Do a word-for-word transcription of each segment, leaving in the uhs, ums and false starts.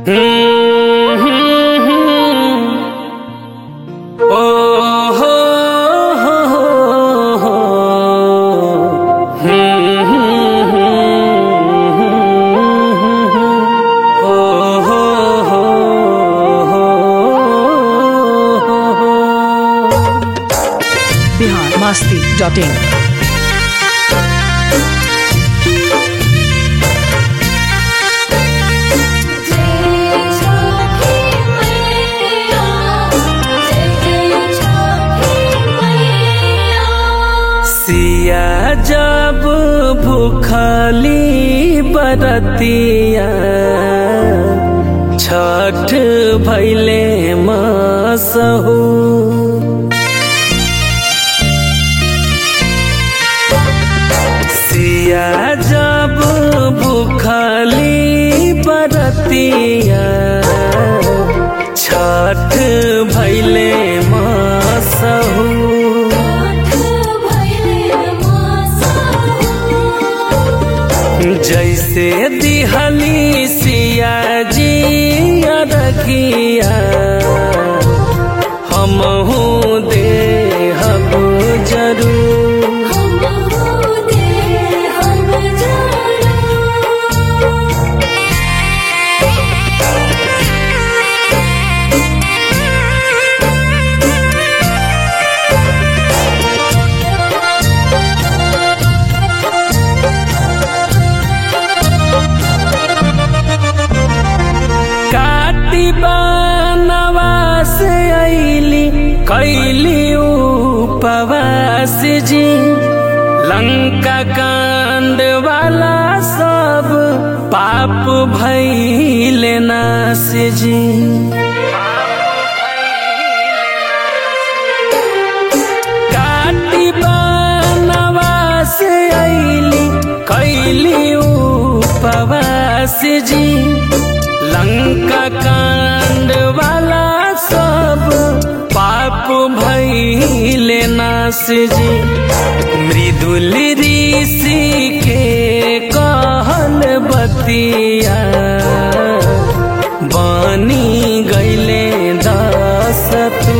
बिहार मस्ती डॉट इन। सिया जब भूखली बरतिया छठ भैले मसहू। सिया जब भूखली बरतिया छठ भैले मसहू। जैसे दिहली सिया जी अरखिया हमहू देहब जरूर। बनवास आईली कैली उपवास जी लंका कांड वाला सब पाप भइले नाश जी। काटी बनवास आईली कैली उपवास जी लंका कांड वाला सब पाप भइले नाश जी। मृदुल ऋषि के कहल बतिया बनी गईले दसतू।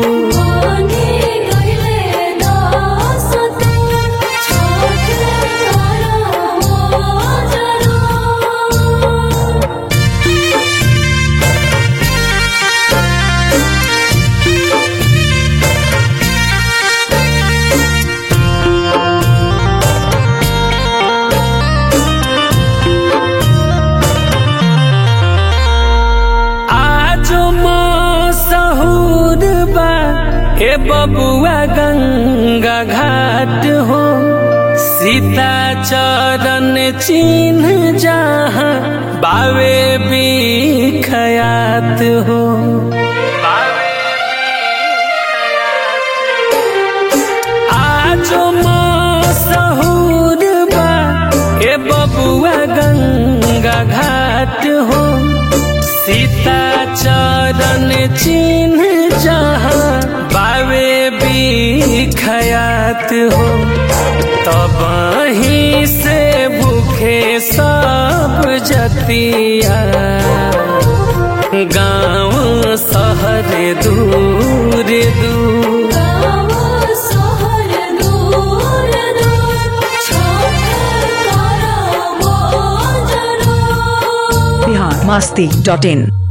हे बबुआ गंगा घाट हो सीता चरण चिन्ह जहाँ बावे बिखयात हो। आज मसहूर बा हे बबुआ गंगा घाट हो सीता चरण चिन्ह जहाँ बावे बिखयात हो। तब ही से भूखे सब जतिया गाँव शहर दूर दूर। बिहार मस्ती डॉट इन।